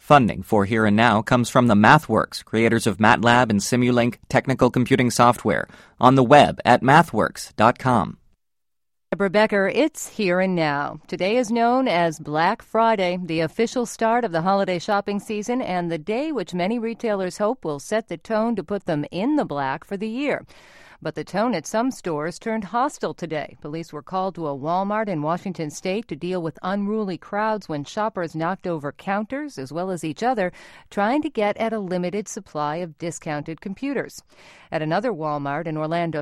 Funding for Here and Now comes from the MathWorks, creators of MATLAB and Simulink technical computing software, on the web at mathworks.com. Deborah Becker, it's Here and Now. Today is known as Black Friday, the official start of the holiday shopping season and the day which many retailers hope will set the tone to put them in the black for the year. But the tone at some stores turned hostile today. Police were called to a Walmart in Washington state to deal with unruly crowds when shoppers knocked over counters as well as each other, trying to get at a limited supply of discounted computers. At another Walmart in Orlando,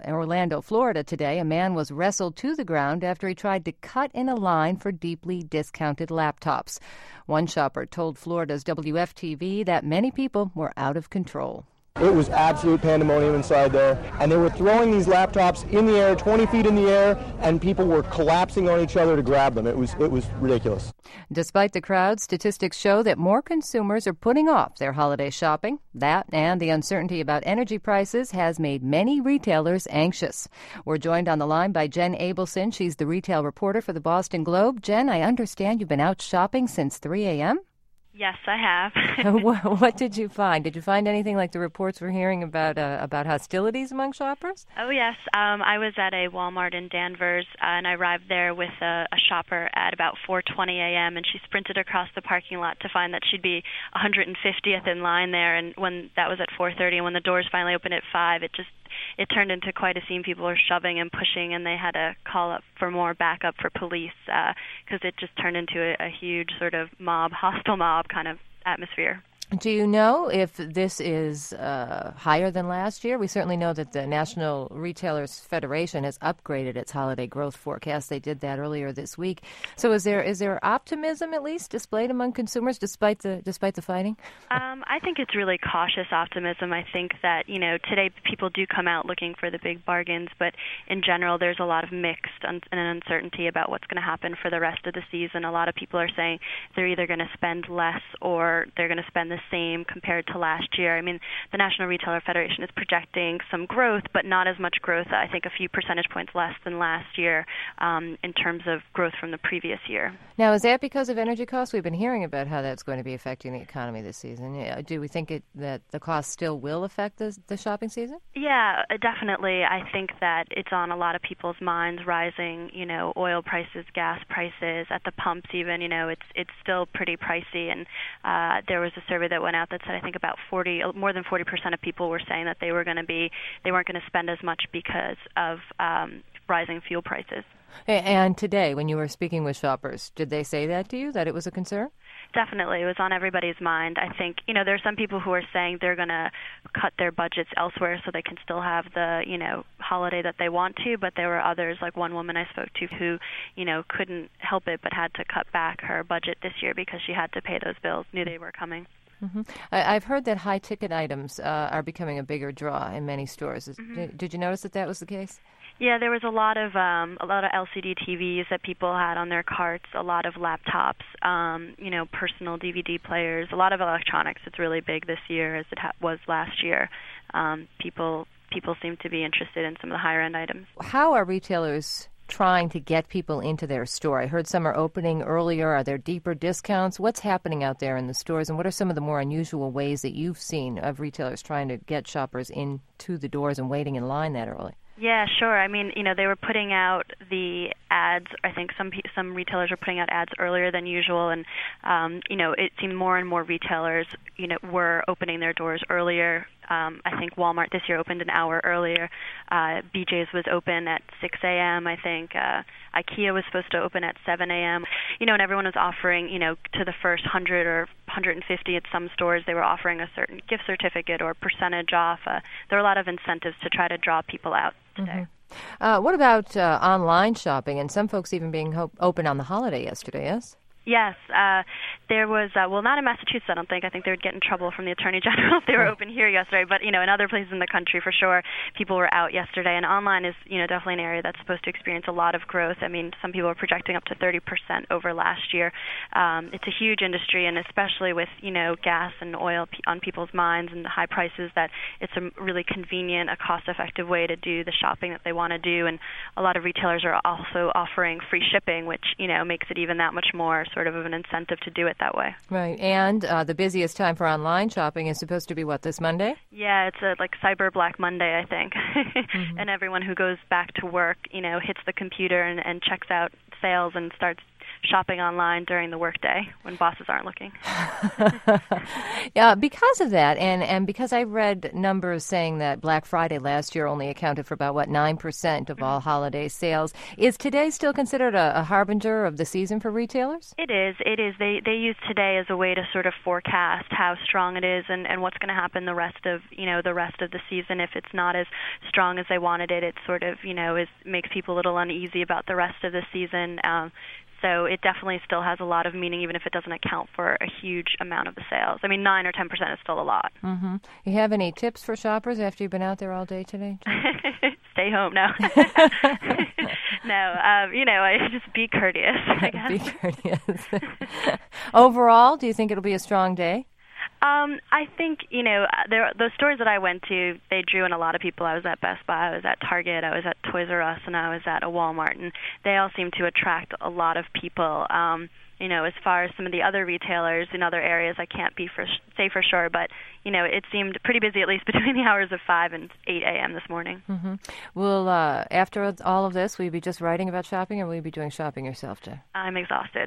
Florida today, a man was wrestled to the ground after he tried to cut in a line for deeply discounted laptops. One shopper told Florida's WFTV that many people were out of control. It was absolute pandemonium inside there, and they were throwing these laptops in the air, 20 feet in the air, and people were collapsing on each other to grab them. It was ridiculous. Despite the crowd, statistics show that more consumers are putting off their holiday shopping. That and the uncertainty about energy prices has made many retailers anxious. We're joined on the line by Jen Abelson. She's the retail reporter for the Boston Globe. Jen, I understand you've been out shopping since 3 a.m.? Yes, I have. What did you find? Did you find anything like the reports we're hearing about hostilities among shoppers? Oh, yes. I was at a Walmart in Danvers, and I arrived there with a shopper at about 4:20 a.m., and she sprinted across the parking lot to find that she'd be 150th in line there, and when that was at 4:30, and when the doors finally opened at 5, it turned into quite a scene. People were shoving and pushing, and they had to call up for more backup for police because it just turned into a huge sort of hostile mob kind of atmosphere. Do you know if this is higher than last year? We certainly know that the National Retailers Federation has upgraded its holiday growth forecast. They did that earlier this week. So is there optimism at least displayed among consumers despite the fighting? I think it's really cautious optimism. I think that, today people do come out looking for the big bargains, but in general there's a lot of mixed and uncertainty about what's going to happen for the rest of the season. A lot of people are saying they're either going to spend less or they're going to spend the same compared to last year. I mean, the National Retailer Federation is projecting some growth, but not as much growth, I think a few percentage points less than last year in terms of growth from the previous year. Now, is that because of energy costs? We've been hearing about how that's going to be affecting the economy this season. Do we think that the cost still will affect the shopping season? Yeah, definitely. I think that it's on a lot of people's minds, rising, oil prices, gas prices, at the pumps even, it's still pretty pricey. And there was a survey that went out that said I think about more than 40% of people were saying that they weren't going to spend as much because of rising fuel prices. And today, when you were speaking with shoppers, did they say that to you, that it was a concern? Definitely. It was on everybody's mind. I think, there are some people who are saying they're going to cut their budgets elsewhere so they can still have the, holiday that they want to, but there were others, like one woman I spoke to who, couldn't help it but had to cut back her budget this year because she had to pay those bills, knew they were coming. Mm-hmm. I've heard that high-ticket items are becoming a bigger draw in many stores. Mm-hmm. Did you notice that was the case? Yeah, there was a lot of LCD TVs that people had on their carts, a lot of laptops, personal DVD players, a lot of electronics. It's really big this year as it was last year. People seem to be interested in some of the higher-end items. How are retailers trying to get people into their store? I heard some are opening earlier. Are there deeper discounts? What's happening out there in the stores, and what are some of the more unusual ways that you've seen of retailers trying to get shoppers into the doors and waiting in line that early? Yeah, sure. I mean, they were putting out the ads. I think some retailers were putting out ads earlier than usual, and it seemed more and more retailers, were opening their doors earlier. I think Walmart this year opened an hour earlier. BJ's was open at 6 a.m., I think. IKEA was supposed to open at 7 a.m. And everyone was offering, to the first 100 or 150 at some stores, they were offering a certain gift certificate or percentage off. There were a lot of incentives to try to draw people out today. Mm-hmm. What about online shopping, and some folks even being open on the holiday yesterday, yes? Yes, there was, not in Massachusetts, I don't think. I think they would get in trouble from the Attorney General if they were open here yesterday. But, in other places in the country, for sure, people were out yesterday. And online is, definitely an area that's supposed to experience a lot of growth. I mean, some people are projecting up to 30% over last year. It's a huge industry, and especially with, gas and oil on people's minds and the high prices, that it's a really convenient, a cost-effective way to do the shopping that they want to do. And a lot of retailers are also offering free shipping, which, makes it even that much more sort of an incentive to do it that way. Right. And the busiest time for online shopping is supposed to be, what, this Monday? Yeah, it's like Cyber Black Monday, I think. Mm-hmm. And everyone who goes back to work, hits the computer and checks out sales and starts shopping online during the workday when bosses aren't looking. Yeah, because of that, and because I read numbers saying that Black Friday last year only accounted for about, 9% of all holiday sales. Is today still considered a harbinger of the season for retailers? It is. They use today as a way to sort of forecast how strong it is and what's going to happen the rest of the season. If it's not as strong as they wanted it, it sort of, makes people a little uneasy about the rest of the season. So it definitely still has a lot of meaning, even if it doesn't account for a huge amount of the sales. I mean, 9 or 10% is still a lot. Mm-hmm. You have any tips for shoppers after you've been out there all day today? Stay home, no. No, I just be courteous, I guess. Be courteous. Overall, do you think it'll be a strong day? I think, those stores that I went to, they drew in a lot of people. I was at Best Buy, I was at Target, I was at Toys R Us, and I was at a Walmart, and they all seem to attract a lot of people. As far as some of the other retailers in other areas, I can't say for sure, but, it seemed pretty busy, at least between the hours of 5 and 8 a.m. this morning. Mm-hmm. Well, after all of this, will you be just writing about shopping, or will you be doing shopping yourself, Jen? I'm exhausted.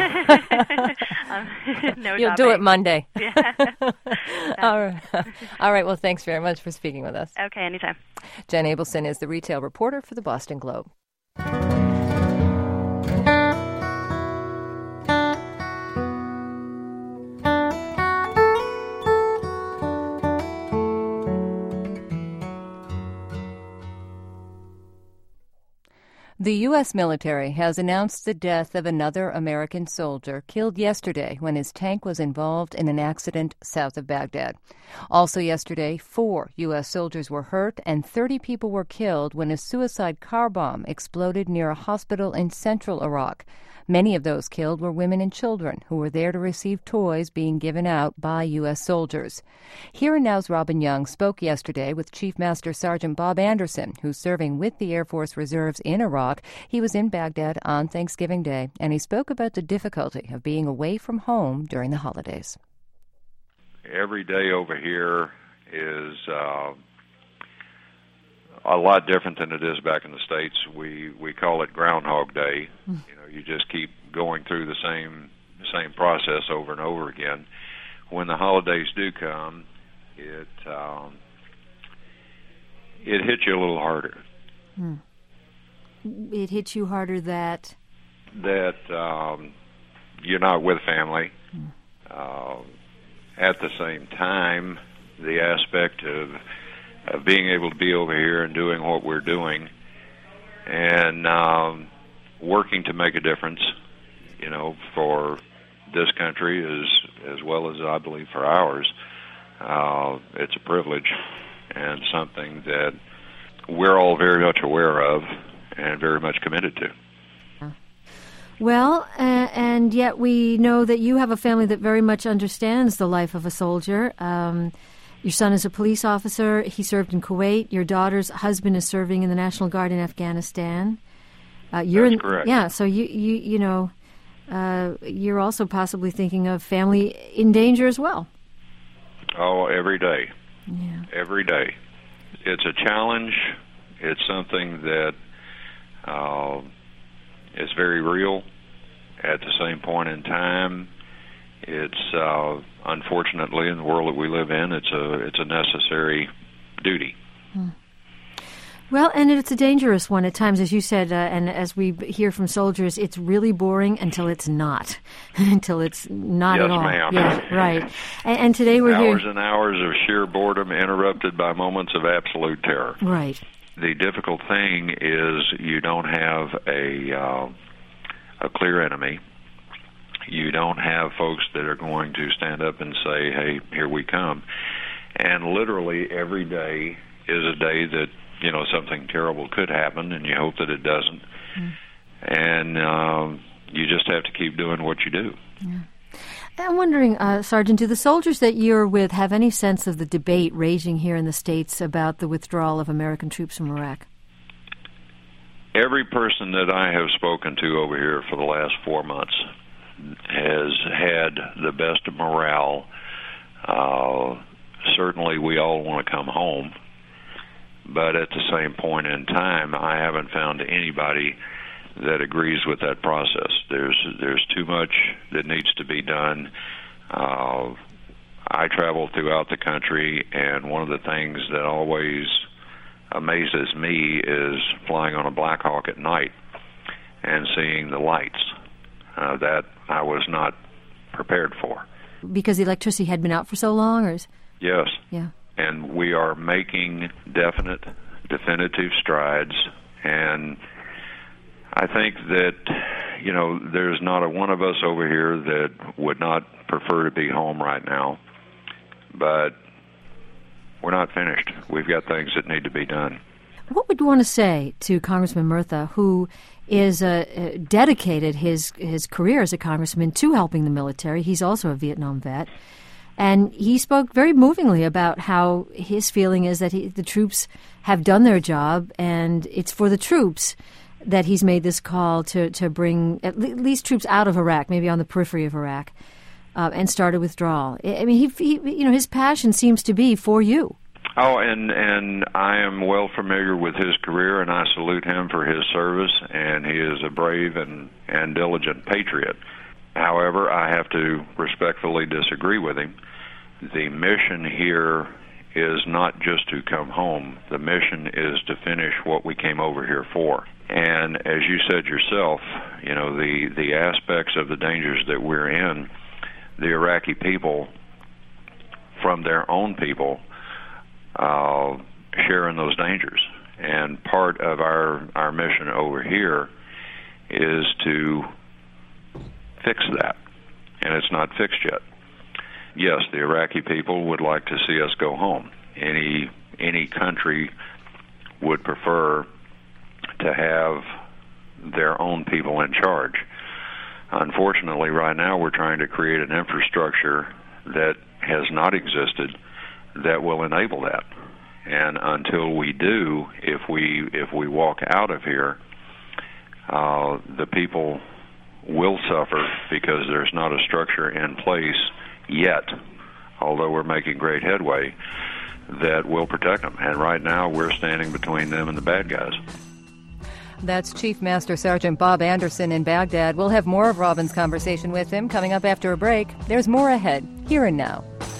No You'll shopping. do it Monday. Yeah. All right. All right. Well, thanks very much for speaking with us. Okay, anytime. Jen Abelson is the retail reporter for the Boston Globe. The U.S. military has announced the death of another American soldier killed yesterday when his tank was involved in an accident south of Baghdad. Also yesterday, 4 U.S. soldiers were hurt and 30 people were killed when a suicide car bomb exploded near a hospital in central Iraq. Many of those killed were women and children who were there to receive toys being given out by U.S. soldiers. Here and Now's Robin Young spoke yesterday with Chief Master Sergeant Bob Anderson, who's serving with the Air Force Reserves in Iraq. He was in Baghdad on Thanksgiving Day, and he spoke about the difficulty of being away from home during the holidays. Every day over here is a lot different than it is back in the States. We call it Groundhog Day. You just keep going through the same process over and over again. When the holidays do come, it hits you a little harder. It hits you harder that you're not with family. At the same time, the aspect of being able to be over here and doing what we're doing and working to make a difference, for this country as well as I believe for ours. It's a privilege and something that we're all very much aware of and very much committed to. Well, and yet we know that you have a family that very much understands the life of a soldier. Your son is a police officer. He served in Kuwait. Your daughter's husband is serving in the National Guard in Afghanistan. That's correct. Yeah, so you're also possibly thinking of family in danger as well. Oh, every day. Yeah. Every day. It's a challenge. It's something that is very real. At the same point in time, it's unfortunately in the world that we live in, it's a necessary duty. Well, and it's a dangerous one at times, as you said, and as we hear from soldiers, it's really boring until it's not, until it's not at all. Yes, ma'am. Yeah, right. And today we're hours here. and hours of sheer boredom interrupted by moments of absolute terror. Right. The difficult thing is you don't have a clear enemy. You don't have folks that are going to stand up and say, hey, here we come. And literally every day is a day that, something terrible could happen, and you hope that it doesn't. And you just have to keep doing what you do. Yeah. I'm wondering, Sergeant, do the soldiers that you're with have any sense of the debate raging here in the States about the withdrawal of American troops from Iraq? Every person that I have spoken to over here for the last 4 months has had the best morale. Certainly we all want to come home, but at the same point in time, I haven't found anybody that agrees with that process. There's too much that needs to be done. I travel throughout the country, and one of the things that always amazes me is flying on a Black Hawk at night and seeing the lights that I was not prepared for. Because the electricity had been out for so long, or? Yes. Yeah. And we are making definitive strides, and I think that, there's not a one of us over here that would not prefer to be home right now, but we're not finished. We've got things that need to be done. What would you want to say to Congressman Murtha, who is dedicated his career as a congressman to helping the military? He's also a Vietnam vet. And he spoke very movingly about how his feeling is that the troops have done their job, and it's for the troops that he's made this call to bring at least troops out of Iraq, maybe on the periphery of Iraq, and start a withdrawal. I mean, he his passion seems to be for you. Oh, and I am well familiar with his career, and I salute him for his service, and he is a brave and diligent patriot. However, I have to respectfully disagree with him. The mission here is not just to come home. The mission is to finish what we came over here for. And as you said yourself, the aspects of the dangers that we're in, the Iraqi people, from their own people, share in those dangers. And part of our mission over here is to fix that, and it's not fixed yet. Yes, the Iraqi people would like to see us go home. Any country would prefer to have their own people in charge. Unfortunately, right now we're trying to create an infrastructure that has not existed that will enable that. And until we do, if we walk out of here, the people will suffer because there's not a structure in place yet, although we're making great headway, that will protect them. And right now we're standing between them and the bad guys. That's Chief Master Sergeant Bob Anderson in Baghdad. We'll have more of Robin's conversation with him coming up after a break. There's more ahead, here and now.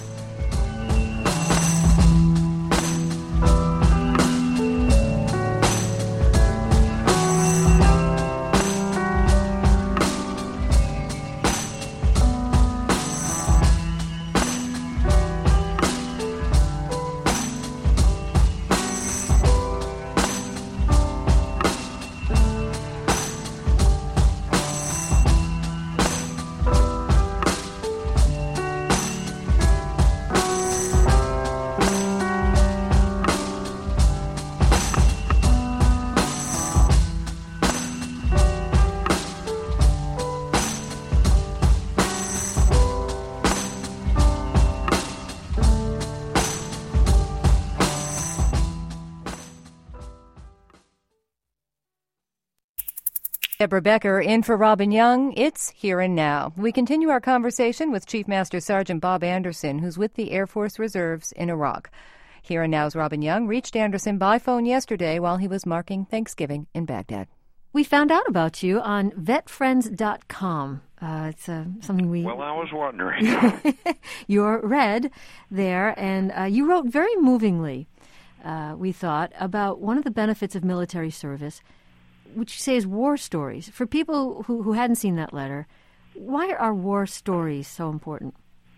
Deborah Becker in for Robin Young. It's Here and Now. We continue our conversation with Chief Master Sergeant Bob Anderson, who's with the Air Force Reserves in Iraq. Here and Now's Robin Young reached Anderson by phone yesterday while he was marking Thanksgiving in Baghdad. We found out about you on vetfriends.com. It's something we... Well, I was wondering. You're read there, and you wrote very movingly, we thought, about one of the benefits of military service, which you say is war stories. For people who hadn't seen that letter, why are war stories so important?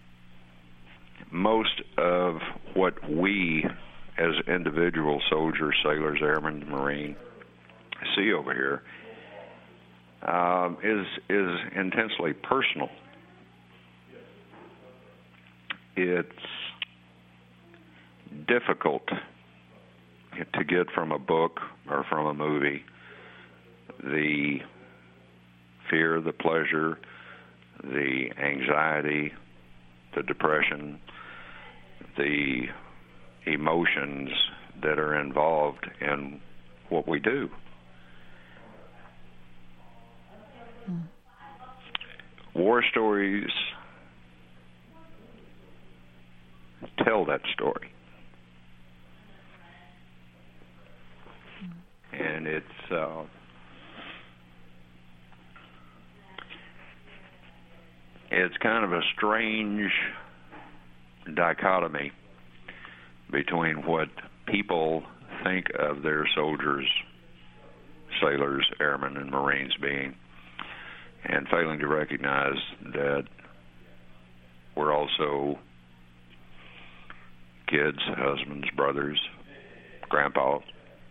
Most of what we, as individual soldiers, sailors, airmen, Marine, see over here is intensely personal. It's difficult to get from a book or from a movie the fear, the pleasure, the anxiety, the depression, the emotions that are involved in what we do. War stories tell that story. And it's kind of a strange dichotomy between what people think of their soldiers, sailors, airmen, and Marines being, and failing to recognize that we're also kids, husbands, brothers, grandpas.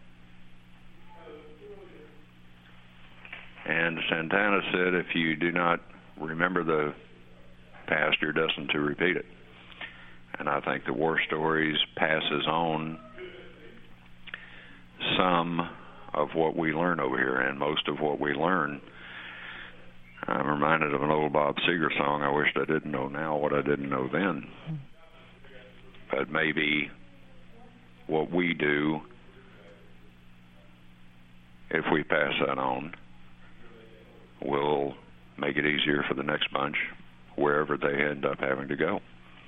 And Santana said, if you do not remember the past, you're destined to repeat it. And I think the war stories passes on some of what we learn over here, and most of what we learn. I'm reminded of an old Bob Seger song, I wished I didn't know now what I didn't know then. But maybe what we do, if we pass that on, will make it easier for the next bunch, wherever they end up having to go.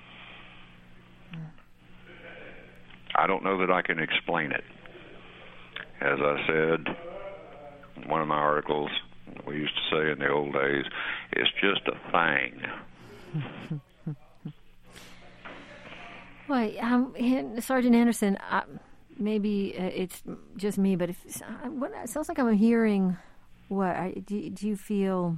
I don't know that I can explain it. As I said in one of my articles, we used to say in the old days, it's just a thing. Well, Sergeant Anderson, maybe it's just me, but it sounds like I'm hearing what do you feel?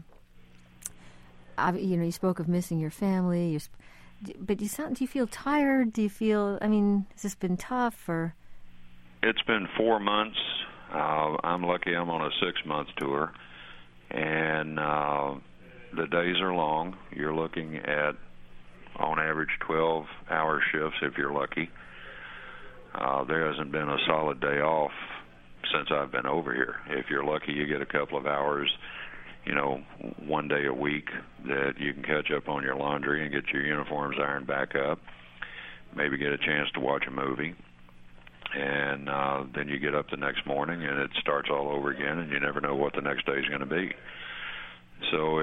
You spoke of missing your family, but do you feel tired? Do you feel? I mean, has this been tough or? It's been 4 months. I'm lucky I'm on a 6-month tour, and the days are long. You're looking at, on average, 12-hour shifts if you're lucky. There hasn't been a solid day off since I've been over here. If you're lucky, you get a couple of hours, one day a week that you can catch up on your laundry and get your uniforms ironed back up, maybe get a chance to watch a movie. And then you get up the next morning and it starts all over again, and you never know what the next day is going to be. So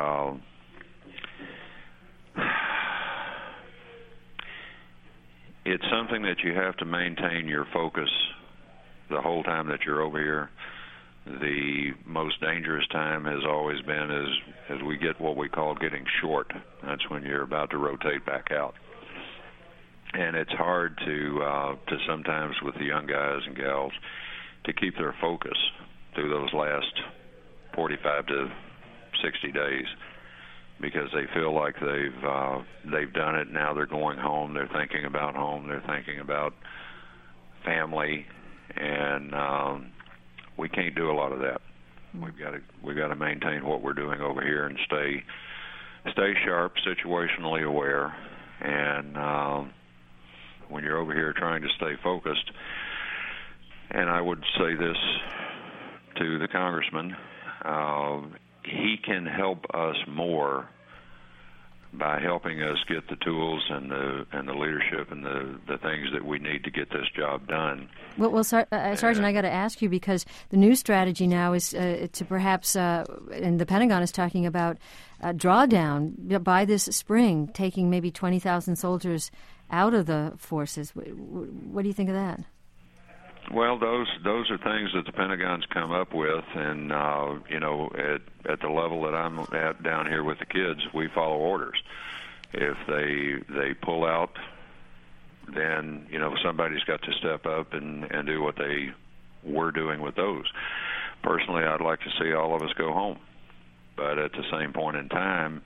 it's something that you have to maintain your focus the whole time that you're over here. The most dangerous time has always been as we get what we call getting short. That's when you're about to rotate back out. And it's hard to sometimes with the young guys and gals to keep their focus through those last 45 to 60 days, because they feel like they've done it. Now they're going home. They're thinking about home. They're thinking about family, and we can't do a lot of that. We've got to maintain what we're doing over here and stay sharp, situationally aware, and when you're over here trying to stay focused. And I would say this to the congressman, he can help us more by helping us get the tools and the leadership and the things that we need to get this job done. Well, Sergeant, I got to ask you, because the new strategy now is to perhaps, and the Pentagon is talking about drawdown by this spring, taking maybe 20,000 soldiers out of the forces. What do you think of that? Well, those are things that the Pentagon's come up with, and at the level that I'm at down here with the kids, we follow orders. If they pull out, then somebody's got to step up and do what they were doing with those. Personally, I'd like to see all of us go home, but at the same point in time,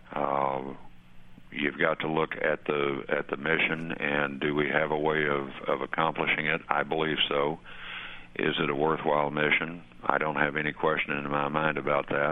you've got to look at the mission, and do we have a way of accomplishing it? I believe so. Is it a worthwhile mission? I don't have any question in my mind about that.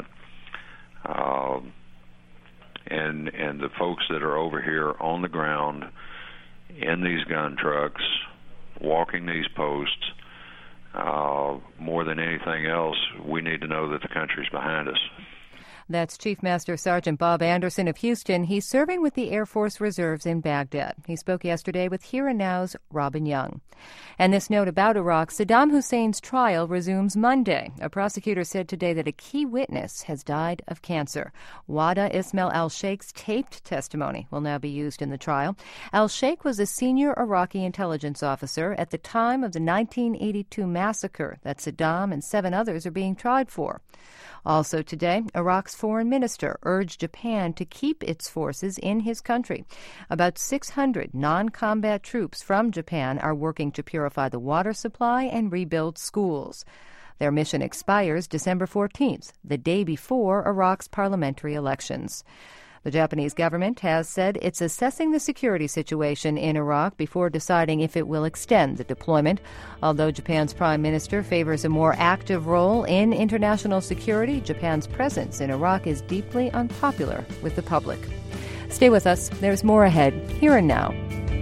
And the folks that are over here on the ground, in these gun trucks, walking these posts, more than anything else, we need to know that the country's behind us. That's Chief Master Sergeant Bob Anderson of Houston. He's serving with the Air Force Reserves in Baghdad. He spoke yesterday with Here and Now's Robin Young. And this note about Iraq, Saddam Hussein's trial resumes Monday. A prosecutor said today that a key witness has died of cancer. Wada Ismail al-Sheikh's taped testimony will now be used in the trial. Al-Sheikh was a senior Iraqi intelligence officer at the time of the 1982 massacre that Saddam and 7 others are being tried for. Also today, Iraq's foreign minister urged Japan to keep its forces in his country. About 600 non-combat troops from Japan are working to purify the water supply and rebuild schools. Their mission expires December 14th, the day before Iraq's parliamentary elections. The Japanese government has said it's assessing the security situation in Iraq before deciding if it will extend the deployment. Although Japan's prime minister favors a more active role in international security, Japan's presence in Iraq is deeply unpopular with the public. Stay with us. There's more ahead, Here and Now.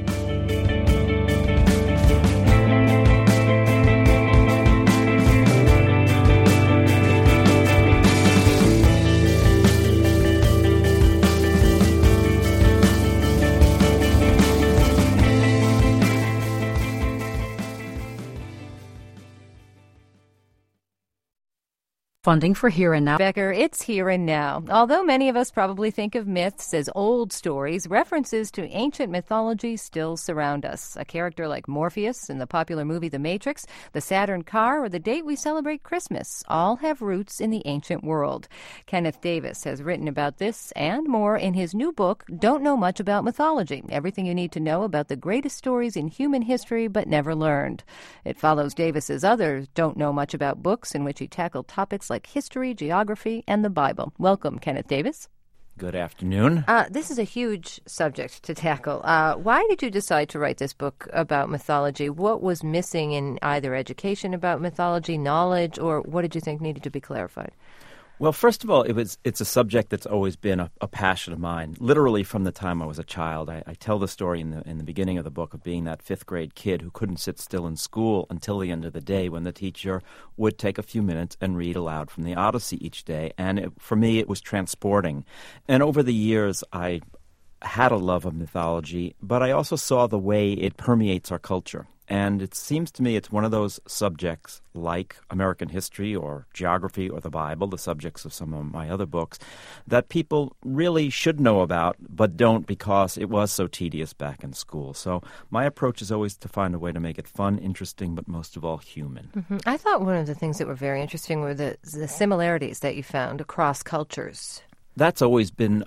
Funding for Here and Now. Becker, it's Here and Now. Although many of us probably think of myths as old stories, references to ancient mythology still surround us. A character like Morpheus in the popular movie The Matrix, the Saturn car, or the date we celebrate Christmas all have roots in the ancient world. Kenneth Davis has written about this and more in his new book, Don't Know Much About Mythology, Everything You Need to Know About the Greatest Stories in Human History But Never Learned. It follows Davis's other Don't Know Much About books in which he tackled topics like history, geography, and the Bible. Welcome, Kenneth Davis. Good afternoon. This is a huge subject to tackle. Why did you decide to write this book about mythology? What was missing in either education about mythology, knowledge, or what did you think needed to be clarified? Well, first of all, it's a subject that's always been a passion of mine, literally from the time I was a child. I tell the story in the beginning of the book of being that 5th grade kid who couldn't sit still in school until the end of the day when the teacher would take a few minutes and read aloud from the Odyssey each day. And for me, it was transporting. And over the years, I had a love of mythology, but I also saw the way it permeates our culture. And it seems to me it's one of those subjects like American history or geography or the Bible, the subjects of some of my other books, that people really should know about but don't because it was so tedious back in school. So my approach is always to find a way to make it fun, interesting, but most of all human. Mm-hmm. I thought one of the things that were very interesting were the similarities that you found across cultures. That's always been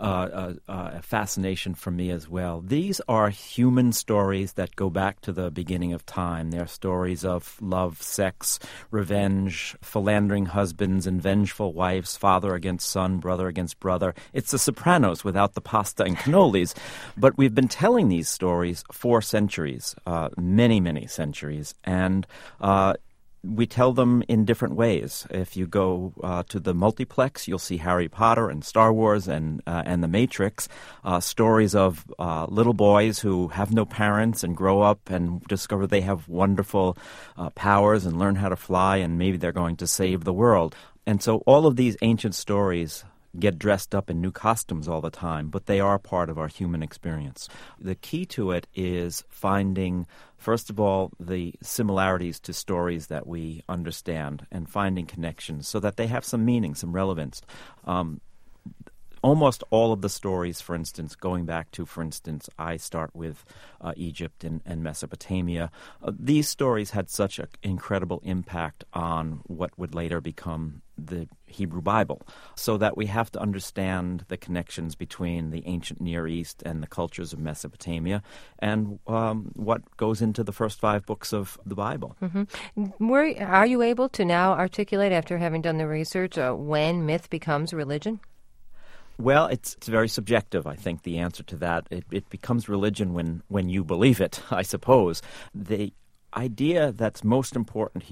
a fascination for me as well. These are human stories that go back to the beginning of time. They're stories of love, sex, revenge, philandering husbands and vengeful wives, father against son, brother against brother. It's the Sopranos without the pasta and cannolis. But we've been telling these stories for centuries, many, many centuries. And we tell them in different ways. If you go to the multiplex, you'll see Harry Potter and Star Wars and The Matrix, stories of little boys who have no parents and grow up and discover they have wonderful powers and learn how to fly, and maybe they're going to save the world. And so all of these ancient stories get dressed up in new costumes all the time, but they are part of our human experience. The key to it is finding, first of all, the similarities to stories that we understand and finding connections so that they have some meaning, some relevance. Almost all of the stories, for instance, I start with Egypt and Mesopotamia. These stories had such an incredible impact on what would later become the Hebrew Bible, so that we have to understand the connections between the ancient Near East and the cultures of Mesopotamia and what goes into the first 5 books of the Bible. Mm-hmm. Are you able to now articulate, after having done the research, when myth becomes religion? Well, it's very subjective, I think, the answer to that. It becomes religion when you believe it, I suppose. The idea that's most important here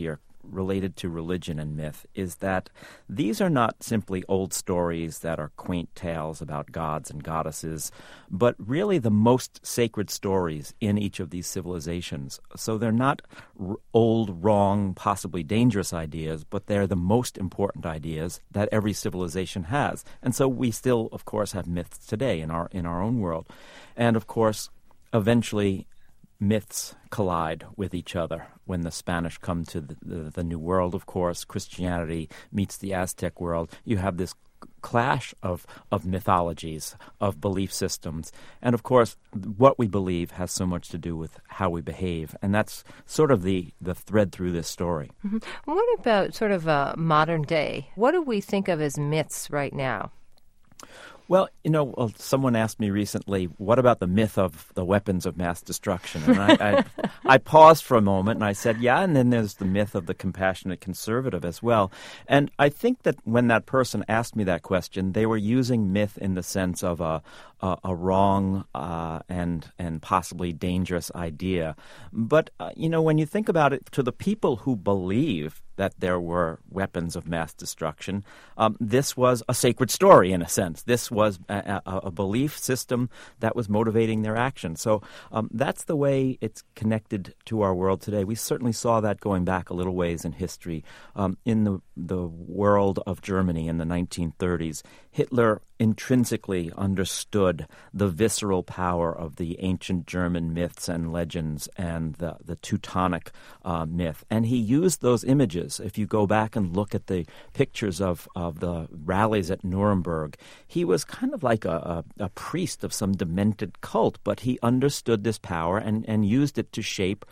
related to religion and myth is that these are not simply old stories that are quaint tales about gods and goddesses, but really the most sacred stories in each of these civilizations. So they're not old, wrong, possibly dangerous ideas, but they're the most important ideas that every civilization has. And so we still, of course, have myths today in our own world. And, of course, eventually myths collide with each other. When the Spanish come to the New World, of course, Christianity meets the Aztec world, you have this clash of mythologies, of belief systems. And, of course, what we believe has so much to do with how we behave. And that's sort of the thread through this story. Mm-hmm. What about sort of modern day? What do we think of as myths right now? Well, someone asked me recently, what about the myth of the weapons of mass destruction? And I paused for a moment and I said, yeah, and then there's the myth of the compassionate conservative as well. And I think that when that person asked me that question, they were using myth in the sense of a wrong and possibly dangerous idea. But, when you think about it, to the people who believe that there were weapons of mass destruction, this was a sacred story in a sense. This was a belief system that was motivating their action. So that's the way it's connected to our world today. We certainly saw that going back a little ways in history. In the world of Germany in the 1930s, Hitler intrinsically understood the visceral power of the ancient German myths and legends and the Teutonic myth. And he used those images. If you go back and look at the pictures of the rallies at Nuremberg, he was kind of like a priest of some demented cult, but he understood this power and used it to shape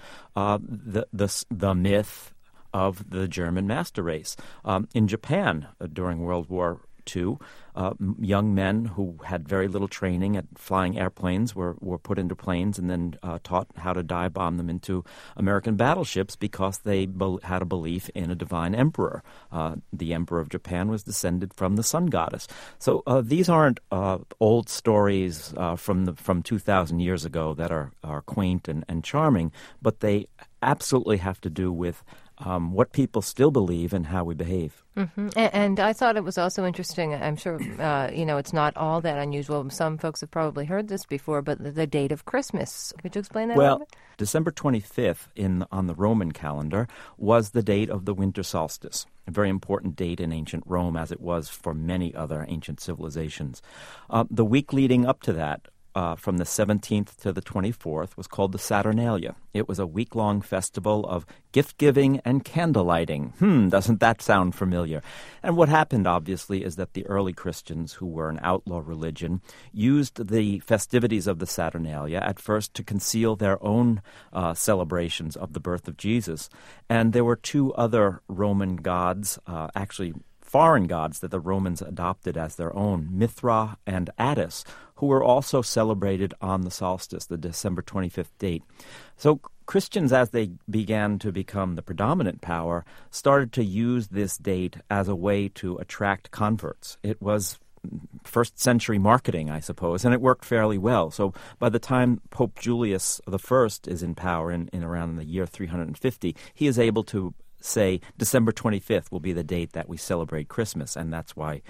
the myth of the German master race. In Japan, during World War II, young men who had very little training at flying airplanes were put into planes and then taught how to dive bomb them into American battleships because they had a belief in a divine emperor. The emperor of Japan was descended from the sun goddess. So these aren't old stories from 2,000 years ago that are quaint and charming, but they absolutely have to do with what people still believe and how we behave. Mm-hmm. And I thought it was also interesting. I'm sure, it's not all that unusual. Some folks have probably heard this before, but the date of Christmas. Could you explain that a little bit? December 25th on the Roman calendar was the date of the winter solstice, a very important date in ancient Rome, as it was for many other ancient civilizations. The week leading up to that, from the 17th to the 24th, was called the Saturnalia. It was a week-long festival of gift-giving and candle-lighting. Doesn't that sound familiar? And what happened, obviously, is that the early Christians, who were an outlaw religion, used the festivities of the Saturnalia at first to conceal their own celebrations of the birth of Jesus. And there were two other Roman gods, actually foreign gods that the Romans adopted as their own, Mithra and Attis, who were also celebrated on the solstice, the December 25th date. So Christians, as they began to become the predominant power, started to use this date as a way to attract converts. It was first century marketing, I suppose, and it worked fairly well. So by the time Pope Julius I is in power in around the year 350, he is able to say December 25th will be the date that we celebrate Christmas, and that's why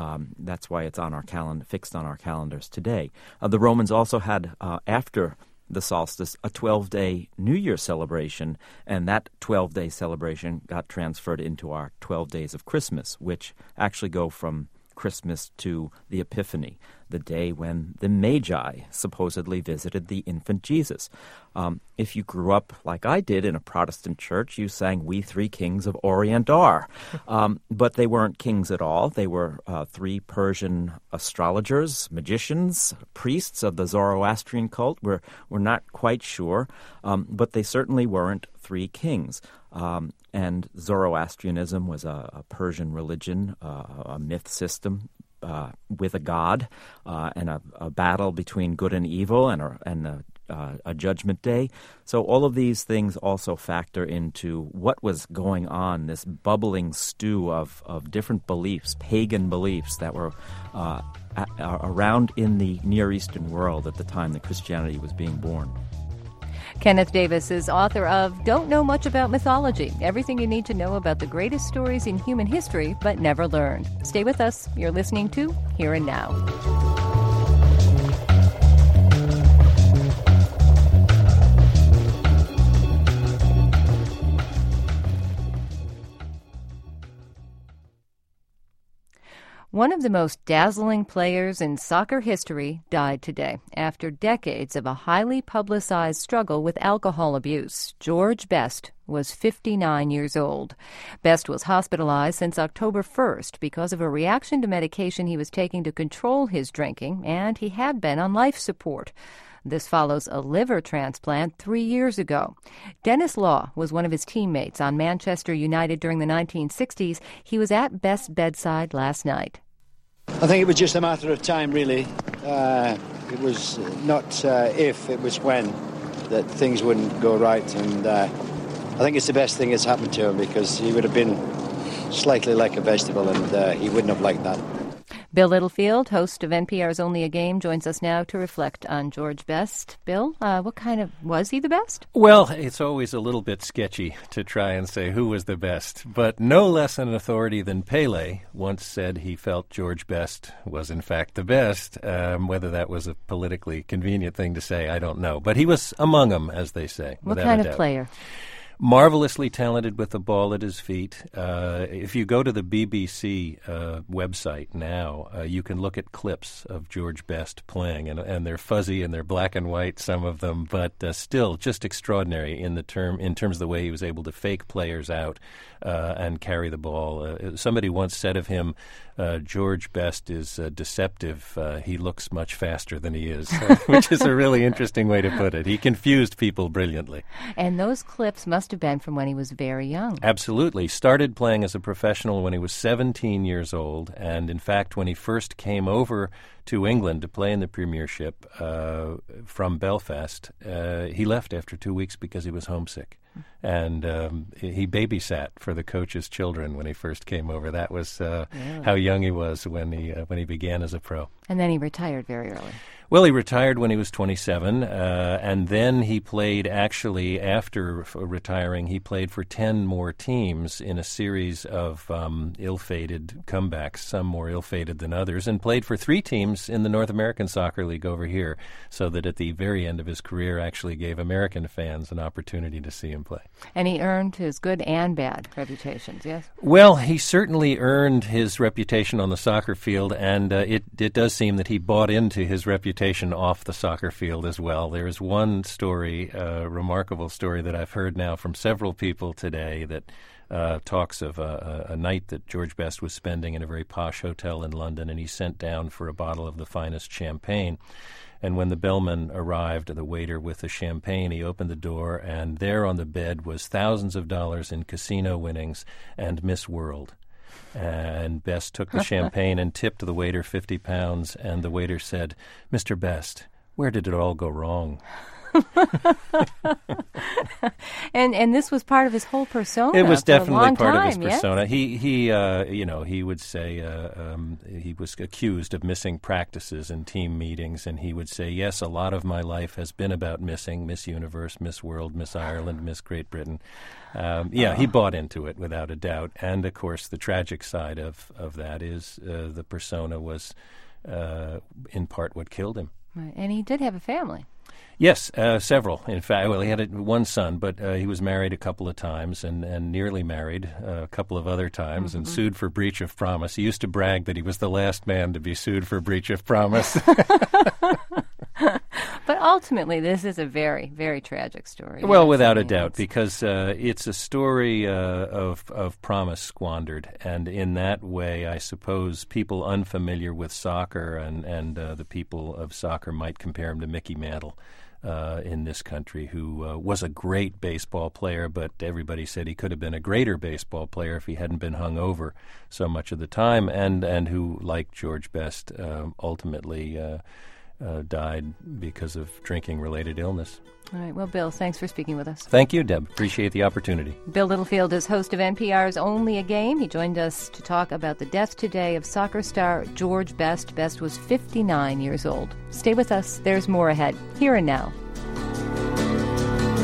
it's on our calendar, fixed on our calendars today. The Romans also had, after the solstice, a 12-day New Year celebration, and that 12-day celebration got transferred into our 12 days of Christmas, which actually go from Christmas to the Epiphany, the day when the Magi supposedly visited the infant Jesus. If you grew up like I did in a Protestant church, you sang "We Three Kings of Orient Are." But they weren't kings at all. They were three Persian astrologers, magicians, priests of the Zoroastrian cult. We're not quite sure, but they certainly weren't three kings. And Zoroastrianism was a Persian religion, a myth system with a god and a battle between good and evil and a judgment day. So all of these things also factor into what was going on, this bubbling stew of different beliefs, pagan beliefs that were around in the Near Eastern world at the time that Christianity was being born. Kenneth Davis is author of Don't Know Much About Mythology, everything you need to know about the greatest stories in human history but never learned. Stay with us. You're listening to Here and Now. One of the most dazzling players in soccer history died today after decades of a highly publicized struggle with alcohol abuse. George Best was 59 years old. Best was hospitalized since October 1st because of a reaction to medication he was taking to control his drinking, and he had been on life support. This follows a liver transplant 3 years ago. Dennis Law was one of his teammates on Manchester United during the 1960s. He was at Best's bedside last night. I think it was just a matter of time, really. It was not if, it was when that things wouldn't go right. And I think it's the best thing that's happened to him, because he would have been slightly like a vegetable, and he wouldn't have liked that. Bill Littlefield, host of NPR's Only a Game, joins us now to reflect on George Best. Bill, was he the best? Well, it's always a little bit sketchy to try and say who was the best, but no less an authority than Pele once said he felt George Best was in fact the best. Whether that was a politically convenient thing to say, I don't know. But he was among them, as they say. What kind of player? Marvelously talented with the ball at his feet. If you go to the BBC website now, you can look at clips of George Best playing, and they're fuzzy and they're black and white, some of them, but still just extraordinary in terms of the way he was able to fake players out and carry the ball. Somebody once said of him, George Best is deceptive. He looks much faster than he is, which is a really interesting way to put it. He confused people brilliantly. And those clips must have been from when he was very young. Absolutely. Started playing as a professional when he was 17 years old, and in fact, when he first came over to England to play in the Premiership from Belfast, he left after 2 weeks because he was homesick. And he babysat for the coach's children when he first came over. That was how young he was when he began as a pro. And then he retired very early. Well, he retired when he was 27, and then he played, actually, after retiring, he played for 10 more teams in a series of ill-fated comebacks, some more ill-fated than others, and played for 3 teams in the North American Soccer League over here, so that at the very end of his career actually gave American fans an opportunity to see him play. And he earned his good and bad reputations, yes? Well, he certainly earned his reputation on the soccer field, and it does seem that he bought into his reputation off the soccer field as well. There is one story, a remarkable story that I've heard now from several people today that talks of a night that George Best was spending in a very posh hotel in London, and he sent down for a bottle of the finest champagne. And when the bellman arrived, the waiter with the champagne, he opened the door, and there on the bed was thousands of dollars in casino winnings and Miss World. And Best took the champagne and tipped the waiter £50, and the waiter said, "Mr. Best, where did it all go wrong?" And this was part of his whole persona. It was definitely part of his persona. Yes? He would say he was accused of missing practices in team meetings, and he would say, "Yes, a lot of my life has been about missing Miss Universe, Miss World, Miss Ireland, Miss Great Britain." He bought into it without a doubt. And of course, the tragic side of that is the persona was in part what killed him. Right. And he did have a family. Yes, several. In fact, well, he had one son, but he was married a couple of times and nearly married a couple of other times and sued for breach of promise. He used to brag that he was the last man to be sued for breach of promise. But ultimately, this is a very, very tragic story. Well, without a doubt, because it's a story of promise squandered. And in that way, I suppose people unfamiliar with soccer and the people of soccer might compare him to Mickey Mantle. In this country, who was a great baseball player, but everybody said he could have been a greater baseball player if he hadn't been hung over so much of the time, and who, like George Best, ultimately died because of drinking-related illness. All right. Well, Bill, thanks for speaking with us. Thank you, Deb. Appreciate the opportunity. Bill Littlefield is host of NPR's Only a Game. He joined us to talk about the death today of soccer star George Best. Best was 59 years old. Stay with us. There's more ahead. Here and Now.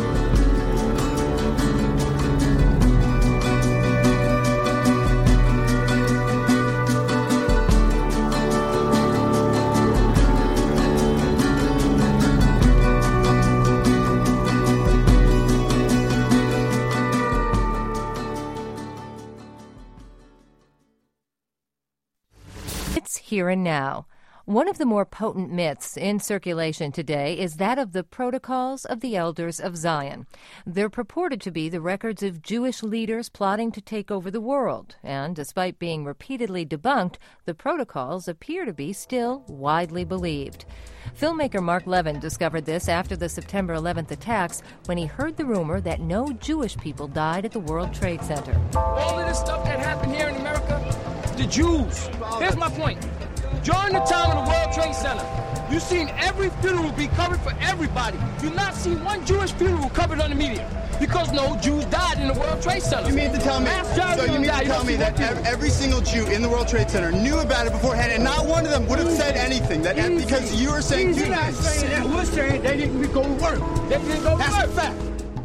Here and Now. One of the more potent myths in circulation today is that of the Protocols of the Elders of Zion. They're purported to be the records of Jewish leaders plotting to take over the world, and despite being repeatedly debunked, the protocols appear to be still widely believed. Filmmaker Mark Levin discovered this after the September 11th attacks when he heard the rumor that no Jewish people died at the World Trade Center. All of this stuff that happened here in America, the Jews. Here's my point. During the time of the World Trade Center, you've seen every funeral be covered for everybody. You've not seen one Jewish funeral covered on the media because no Jews died in the World Trade Center. You mean to tell me, that every single Jew in the World Trade Center knew about it beforehand, and not one of them would have said anything? Because you were saying... You're not saying that. We're saying they didn't go to work. They didn't go to work. That's a fact.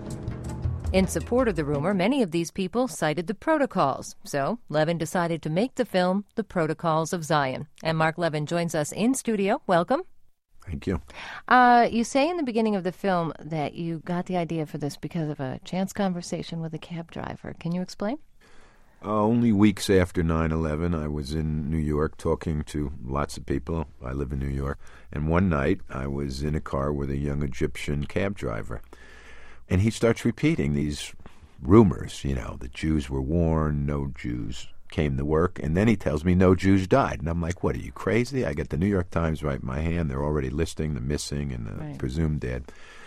In support of the rumor, many of these people cited the protocols. So Levin decided to make the film The Protocols of Zion. And Mark Levin joins us in studio. Welcome. Thank you. You say in the beginning of the film that you got the idea for this because of a chance conversation with a cab driver. Can you explain? Only weeks after 9/11, I was in New York talking to lots of people. I live in New York. And one night, I was in a car with a young Egyptian cab driver. And he starts repeating these rumors, the Jews were warned, no Jews came to work. And then he tells me no Jews died. And I'm like, what, are you crazy? I get the New York Times right in my hand. They're already listing the missing and the presumed dead.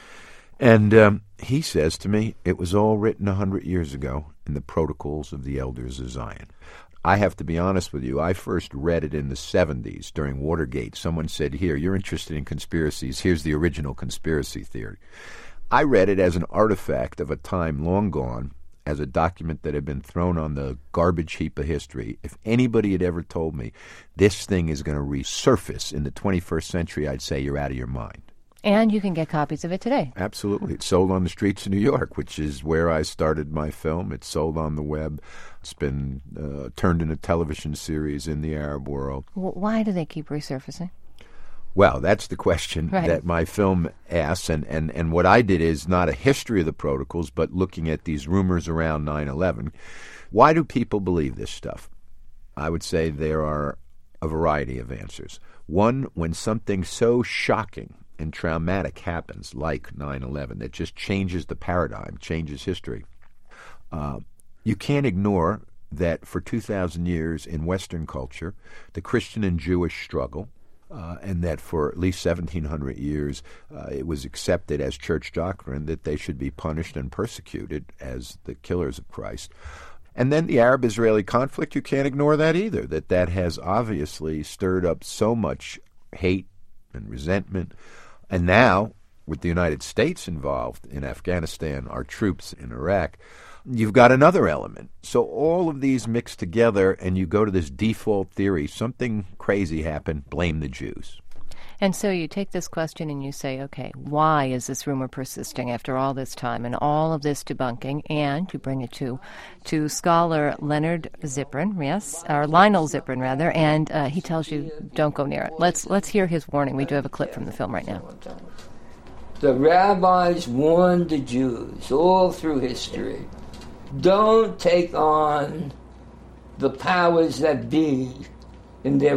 And he says to me, it was all written 100 years ago in the Protocols of the Elders of Zion. I have to be honest with you, I first read it in the 70s during Watergate. Someone said, here, you're interested in conspiracies. Here's the original conspiracy theory. I read it as an artifact of a time long gone, as a document that had been thrown on the garbage heap of history. If anybody had ever told me this thing is going to resurface in the 21st century, I'd say you're out of your mind. And you can get copies of it today. Absolutely. It's sold on the streets of New York, which is where I started my film. It's sold on the web. It's been turned into a television series in the Arab world. Why do they keep resurfacing? Well, that's the question that my film asks, and what I did is not a history of the protocols, but looking at these rumors around 9/11. Why do people believe this stuff? I would say there are a variety of answers. One, when something so shocking and traumatic happens, like 9/11, that just changes the paradigm, changes history, you can't ignore that for 2,000 years in Western culture, the Christian and Jewish struggle, and that for at least 1,700 years it was accepted as church doctrine that they should be punished and persecuted as the killers of Christ. And then the Arab-Israeli conflict, you can't ignore that either, that has obviously stirred up so much hate and resentment. And now, with the United States involved in Afghanistan, our troops in Iraq, you've got another element. So all of these mixed together, and you go to this default theory, something crazy happened, blame the Jews. And so you take this question and you say, okay, why is this rumor persisting after all this time and all of this debunking? And you bring it to scholar Leonard Ziprin, or Lionel Ziprin, rather, and he tells you, don't go near it. Let's hear his warning. We do have a clip from the film right now. The rabbis warned the Jews all through history, don't take on the powers that be in their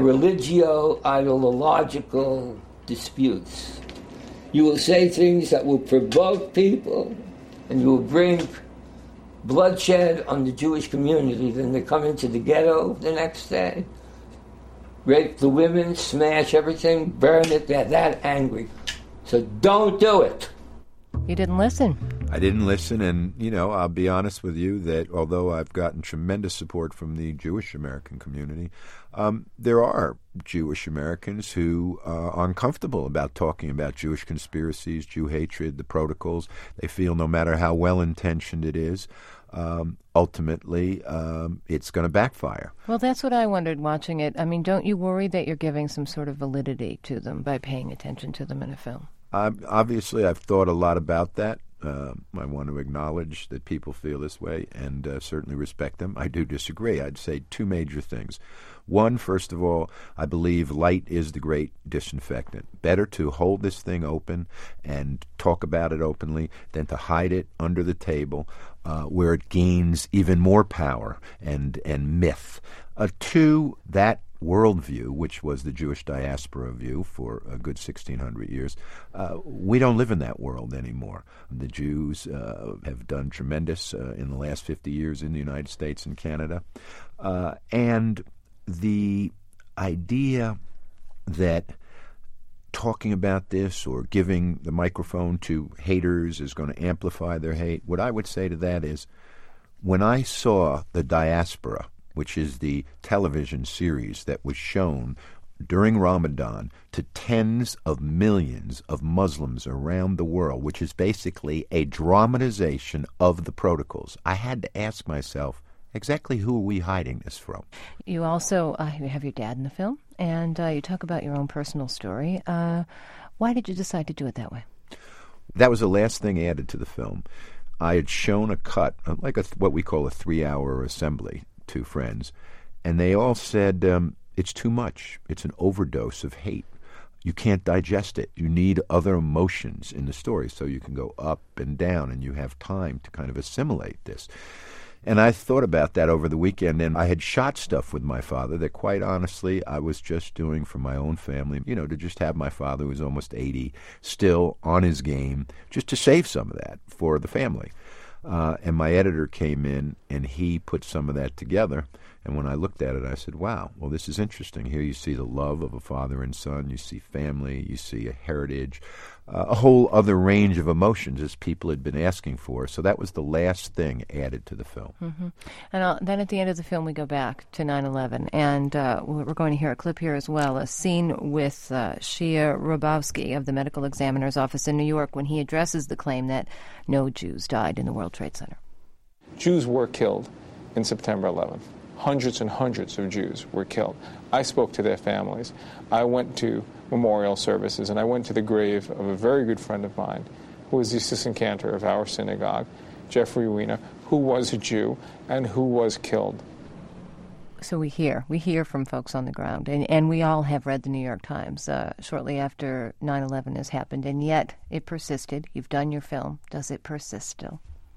religio-ideological disputes. You will say things that will provoke people, and you will bring bloodshed on the Jewish community. Then they come into the ghetto the next day, rape the women, smash everything, burn it. They're that angry. So don't do it. You didn't listen. I didn't listen, and, I'll be honest with you that although I've gotten tremendous support from the Jewish American community, there are Jewish Americans who are uncomfortable about talking about Jewish conspiracies, Jew hatred, the protocols. They feel no matter how well-intentioned it is, ultimately it's going to backfire. Well, that's what I wondered watching it. I mean, don't you worry that you're giving some sort of validity to them by paying attention to them in a film? Obviously, I've thought a lot about that. I want to acknowledge that people feel this way and certainly respect them. I do disagree. I'd say two major things. One, first of all, I believe light is the great disinfectant. Better to hold this thing open and talk about it openly than to hide it under the table where it gains even more power and myth. Two, that worldview, which was the Jewish diaspora view for a good 1,600 years, we don't live in that world anymore. The Jews have done tremendous in the last 50 years in the United States and Canada. And the idea that talking about this or giving the microphone to haters is going to amplify their hate, what I would say to that is, when I saw The Diaspora, which is the television series that was shown during Ramadan to tens of millions of Muslims around the world, which is basically a dramatization of the protocols, I had to ask myself, exactly who are we hiding this from? You also you have your dad in the film, and you talk about your own personal story. Why did you decide to do it that way? That was the last thing added to the film. I had shown a cut, like what we call a 3-hour assembly, to friends, and they all said, it's too much. It's an overdose of hate. You can't digest it. You need other emotions in the story so you can go up and down and you have time to kind of assimilate this. And I thought about that over the weekend, and I had shot stuff with my father that, quite honestly, I was just doing for my own family, to just have my father, who was almost 80, still on his game, just to save some of that for the family. And my editor came in, and he put some of that together. And when I looked at it, I said, wow, well, this is interesting. Here you see the love of a father and son. You see family. You see a heritage, a whole other range of emotions as people had been asking for. So that was the last thing added to the film. Mm-hmm. And then at the end of the film, we go back to 9/11. And we're going to hear a clip here as well, a scene with Shia Rabowski of the Medical Examiner's Office in New York when he addresses the claim that no Jews died in the World Trade Center. Jews were killed in September 11th. Hundreds and hundreds of Jews were killed. I spoke to their families. I went to memorial services, and I went to the grave of a very good friend of mine, who was the assistant cantor of our synagogue, Jeffrey Weiner, who was a Jew and who was killed. So we hear from folks on the ground, and we all have read the New York Times shortly after 9/11 has happened, and yet it persisted. You've done your film. Does it persist still?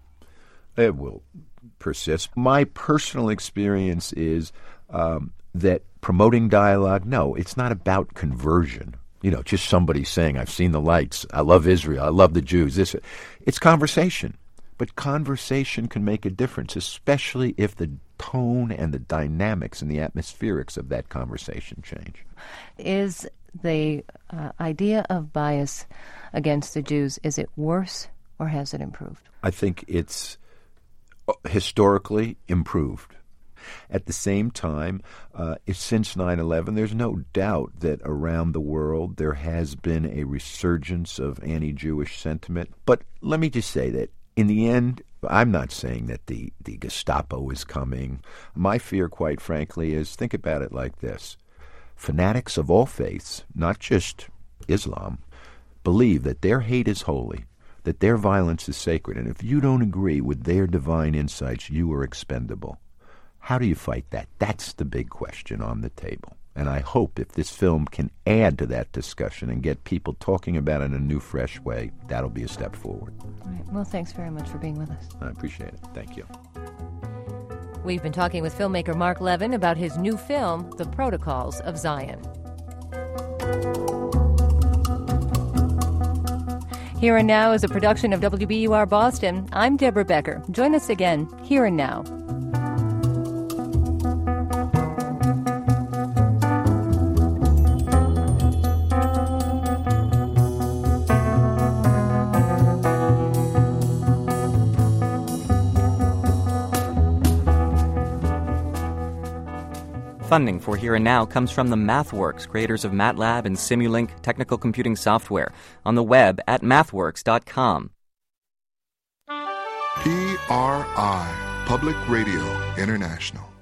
It will persist. My personal experience is that promoting dialogue, no, it's not about conversion. Just somebody saying, I've seen the lights, I love Israel, I love the Jews. It's conversation. But conversation can make a difference, especially if the tone and the dynamics and the atmospherics of that conversation change. Is the idea of bias against the Jews, is it worse or has it improved? I think it's historically improved. At the same time, since 9/11, there's no doubt that around the world there has been a resurgence of anti-Jewish sentiment. But let me just say that in the end, I'm not saying that the Gestapo is coming. My fear, quite frankly, is, think about it like this. Fanatics of all faiths, not just Islam, believe that their hate is holy, that their violence is sacred, and if you don't agree with their divine insights, you are expendable. How do you fight that? That's the big question on the table. And I hope if this film can add to that discussion and get people talking about it in a new, fresh way, that'll be a step forward. All right. Well, thanks very much for being with us. I appreciate it. Thank you. We've been talking with filmmaker Mark Levin about his new film, The Protocols of Zion. Here and Now is a production of WBUR Boston. I'm Deborah Becker. Join us again, Here and Now. Funding for Here and Now comes from the MathWorks, creators of MATLAB and Simulink technical computing software, on the web at mathworks.com. PRI, Public Radio International.